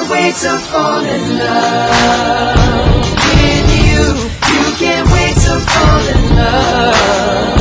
can't wait to fall in love with you. You can't wait to fall in love.